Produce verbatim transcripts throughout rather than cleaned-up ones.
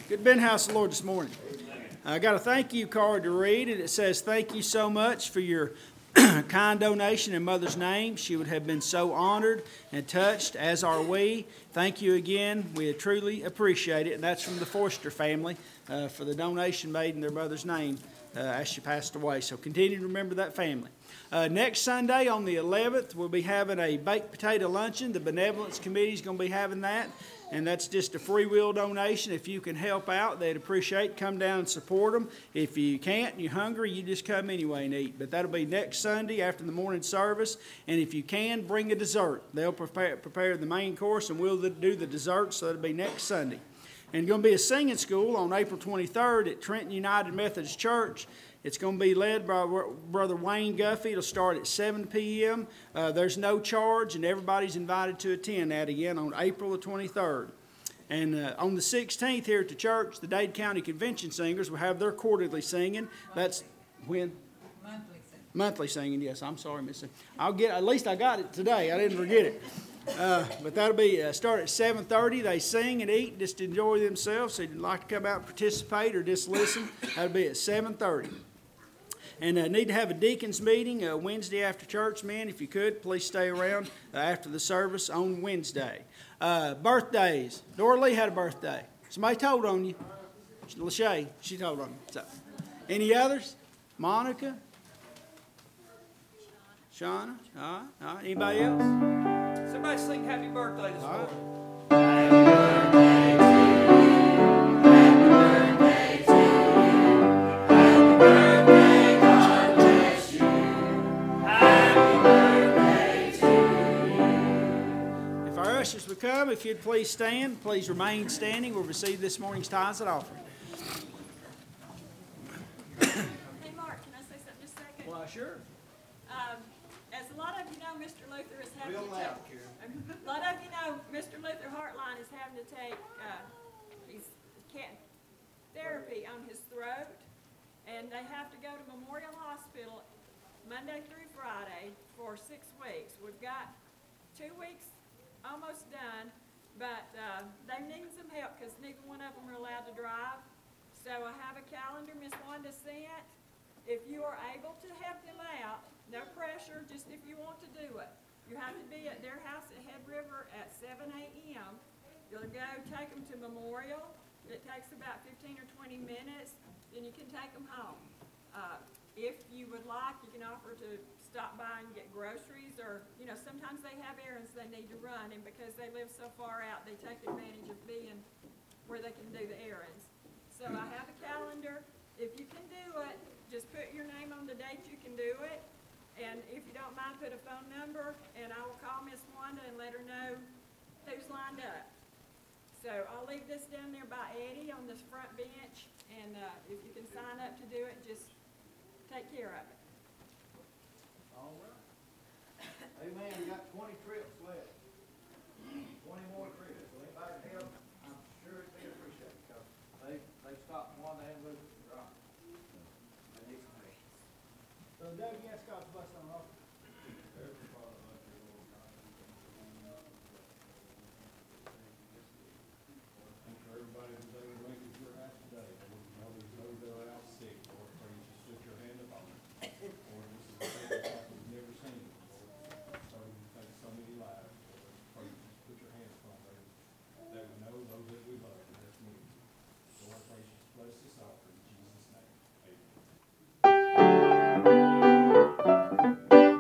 Good to be in the house of the Lord this morning. I got a thank you card to read, and it says, "Thank you so much for your kind donation in Mother's name. She would have been so honored and touched, as are we. Thank you again. We truly appreciate it." And that's from the Forster family uh, for the donation made in their mother's name uh, as she passed away. So continue to remember that family. Uh, next Sunday on the eleventh, we'll be having a baked potato luncheon. The Benevolence Committee is going to be having that. And that's just a free will donation. If you can help out, they'd appreciate it. Come down and support them. If you can't and you're hungry, you just come anyway and eat. But that'll be next Sunday after the morning service. And if you can, bring a dessert. They'll prepare, prepare the main course, and we'll do the dessert, so that'll be next Sunday. And going to be a singing school on April twenty-third at Trenton United Methodist Church. It's going to be led by Brother Wayne Guffey. It'll start at seven p.m. Uh, there's no charge, and everybody's invited to attend that again on April the twenty-third. And uh, on the sixteenth here at the church, the Dade County Convention Singers will have their quarterly singing. That's when? Monthly singing. Monthly singing, yes. I'm sorry, Miss. I'll get. At least I got it today. I didn't forget it. Uh, but that'll be uh, start at seven thirty. They sing and eat, just enjoy themselves. So if you'd like to come out and participate or just listen, that'll be at seven thirty. And uh, need to have a deacons meeting uh, Wednesday after church, man. If you could, please stay around uh, after the service on Wednesday. Uh, birthdays. Dora Lee had a birthday. Somebody told on you. Lachey, she told on you. So, any others? Monica? Shauna? All right. All right. Anybody else? Somebody sing happy birthday this All morning. right. Happy birthday to you. Happy birthday to you. Happy birthday, God bless you. Happy birthday to you. If our ushers would come, if you'd please stand, please remain standing. We'll receive this morning's tithes and offering. Hey, Mark, can I say something just a second? Why, sure. Um, as a lot of you know, Mister Luther is having Real to loud, take, Karen. a lot of you know, Mister Luther Hartline is having to take, uh, his cat therapy on his throat. And they have to go to Memorial Hospital Monday through Friday for six weeks. We've got two weeks almost done, but, uh, they need some help because neither one of them are allowed to drive. So I have a calendar Miss Wanda sent. If you are able to help them out, no pressure, just if you want to do it. You have to be at their house at Head River at seven a.m. You'll go take them to Memorial. It takes about fifteen or twenty minutes. Then you can take them home. Uh, if you would like, you can offer to stop by and get groceries, or, you know, sometimes they have errands they need to run, and because they live so far out, they take advantage of being where they can do the errands. So I have a calendar. If you can do it, just put your name on the date you can do it. And if you don't mind, put a phone number, and I will call Miss Wanda and let her know who's lined up. So I'll leave this down there by Eddie on this front bench, and uh, if you can sign up to do it, just take care of it. All right. Hey, man, we got twenty trips left. Twenty more trips. So anybody can help, I'm sure it'd be appreciated, because they, they stopped one and Lucas and Rock. They need some help. So, Doug, you ask God's blessing on offering. And for everybody who's able to make it to your house today, Lord, you know there's those that are out sick, Lord, pray you just put your hand upon them. Lord, this is a thing like we've never seen, Lord. Sorry, we take so many lives, Lord. Pray you just put your hand upon them. That we know those that we love in this meeting. Lord, pray you just bless this offering in Jesus' name. Amen.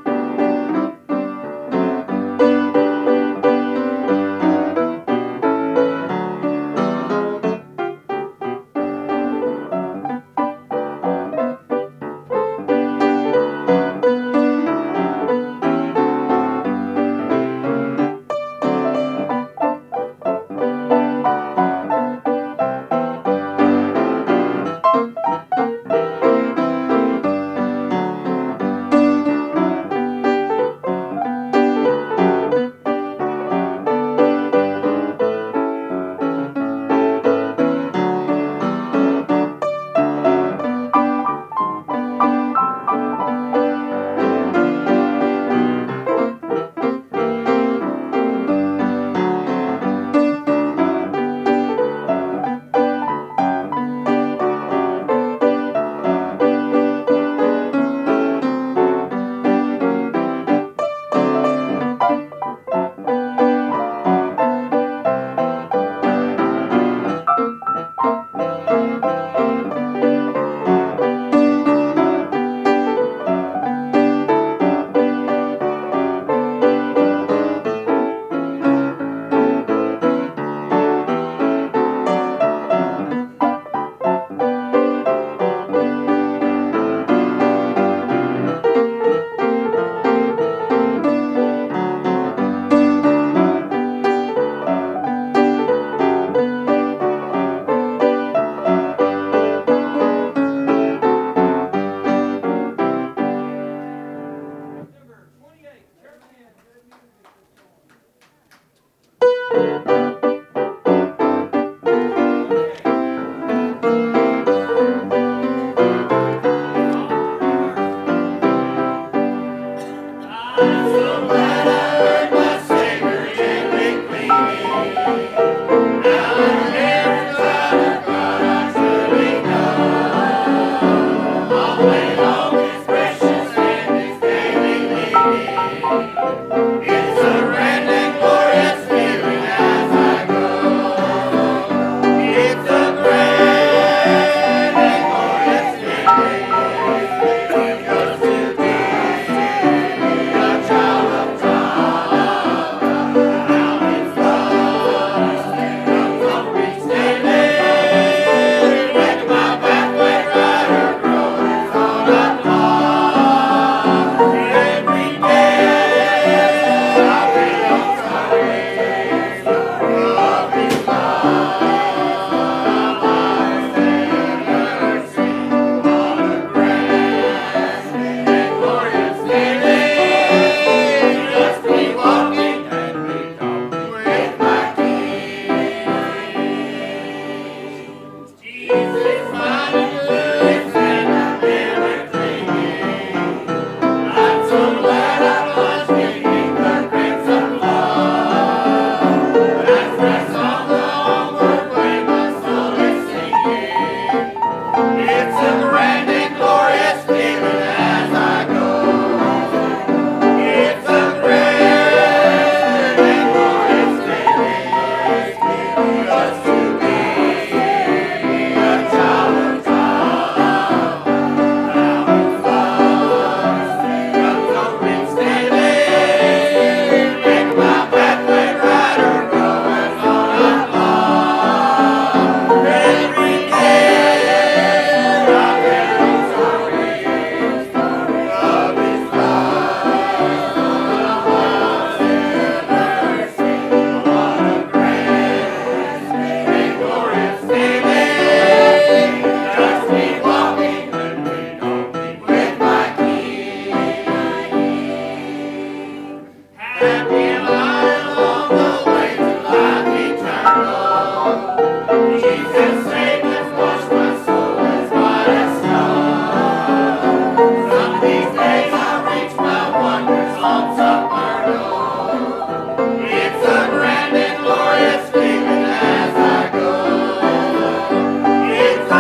happy am I along the way to life eternal. Jesus saved and washed my soul as white as snow. Some of these days I'll reach my wonders on supernal. It's a grand and glorious feeling as I go. It's a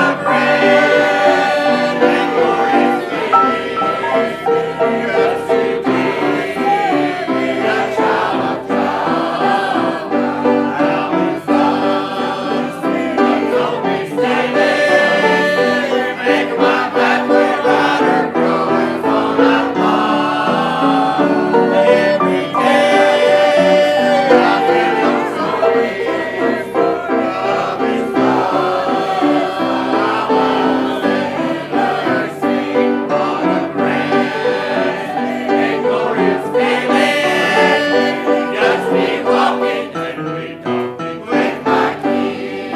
grand and glorious feeling just to be a child of God. How His love told me stay there, make my pathway brighter, growing on I'm on. Every day I feel Your glory of His love. I want to sing what a grand and glorious feeling. Just me walking and me talking with my King.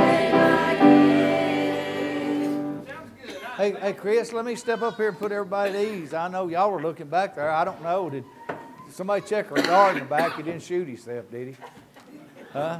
Hey, hey, Chris, let me step up here and put everybody at ease. I know y'all were looking back there. I don't know. Did somebody check our guard in the back? He didn't shoot himself, did he? Huh?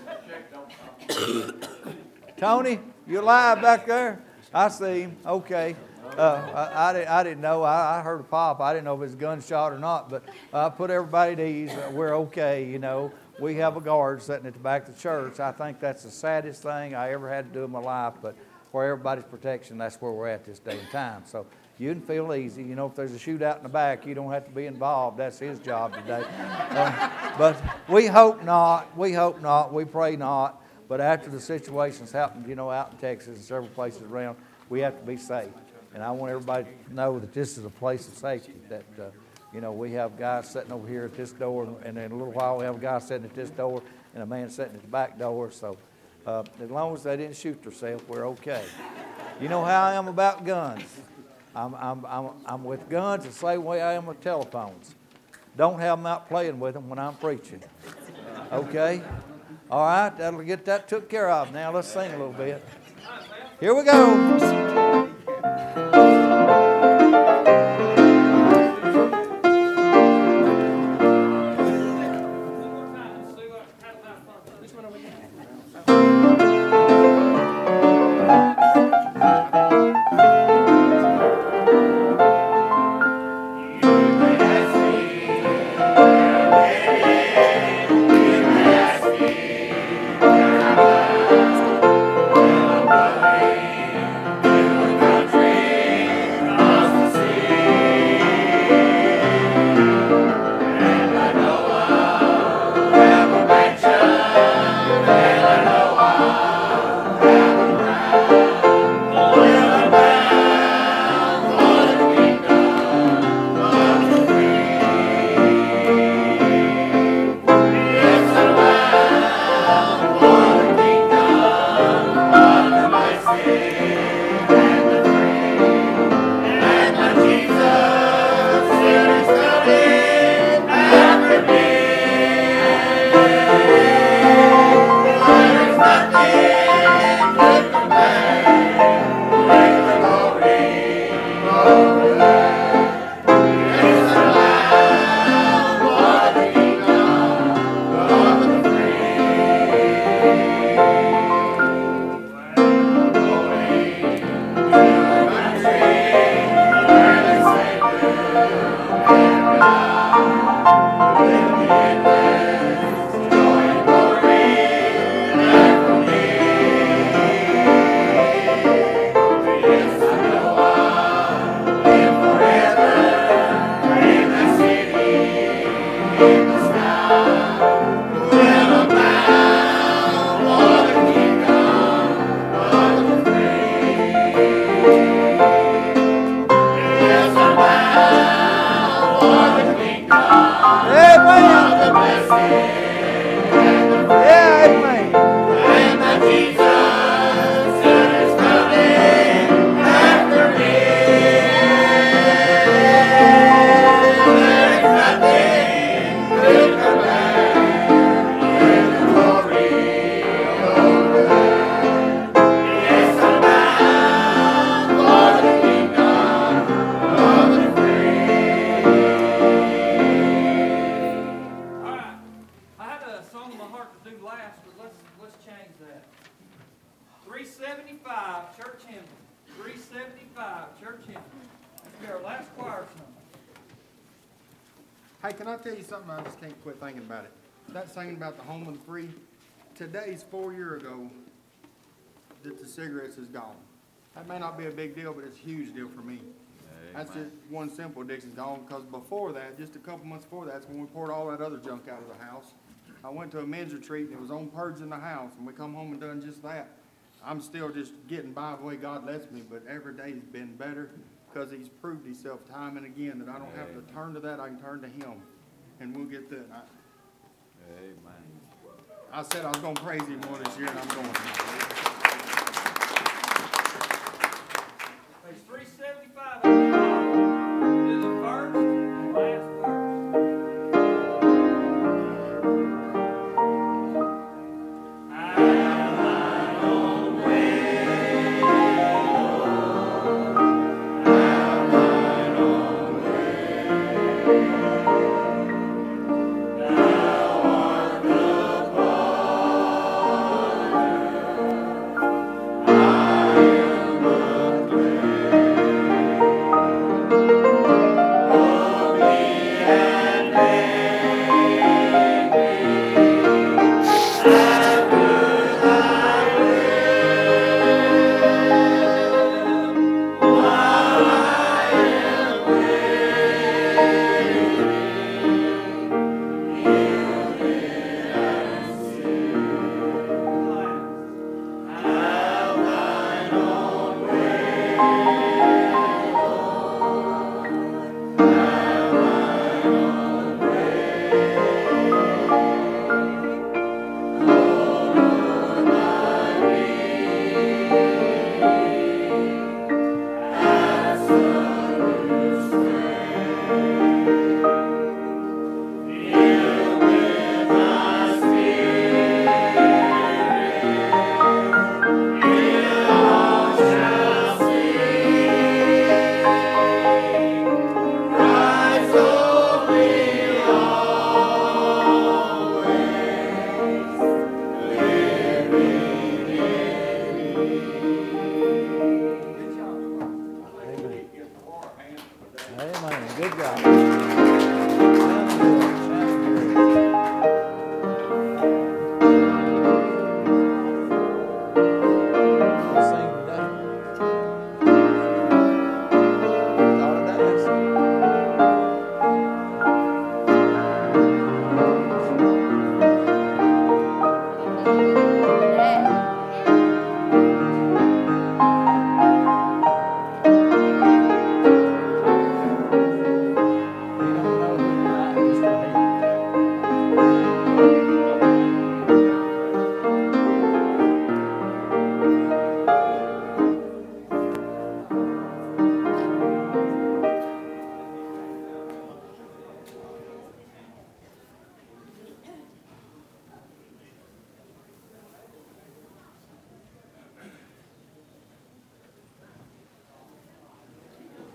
Tony, you alive back there? I see him. Okay. Uh, I, I, didn't, I didn't know. I, I heard a pop. I didn't know if it was a gunshot or not, but I put everybody at ease. We're okay, you know. We have a guard sitting at the back of the church. I think that's the saddest thing I ever had to do in my life, but for everybody's protection, that's where we're at this day and time. So you can feel easy. You know, if there's a shootout in the back, you don't have to be involved. That's his job today. Uh, but we hope not. We hope not. We pray not. But after the situations happened, you know, out in Texas and several places around, we have to be safe. And I want everybody to know that this is a place of safety, that, uh, you know, we have guys sitting over here at this door, and in a little while we have a guy sitting at this door and a man sitting at the back door. So uh, as long as they didn't shoot themselves, we're okay. You know how I am about guns. I'm, I'm, I'm, I'm with guns the same way I am with telephones. Don't have them out playing with them when I'm preaching. Okay? All right, that'll get that took care of. Now let's sing a little bit. Here we go. You pastor, let's, let's change that. Three seventy-five, church hymn. Three seventy-five, church hymn. That's gonna be our last choir song. Hey, can I tell you something? I just can't quit thinking about it. That singing about the home of the free, today's four year ago that the cigarettes is gone. That may not be a big deal, but it's a huge deal for me. That's just one simple, Dixon's gone, because before that, just a couple months before that, that's when we poured all that other junk out of the house. I went to a men's retreat and it was on purging the house, and we come home and done just that. I'm still just getting by the way God lets me, but every day's been better because He's proved Himself time and again that I don't have to turn to that, I can turn to Him, and we'll get that. I, Amen. I said I was gonna praise Him more this year, and I'm going to.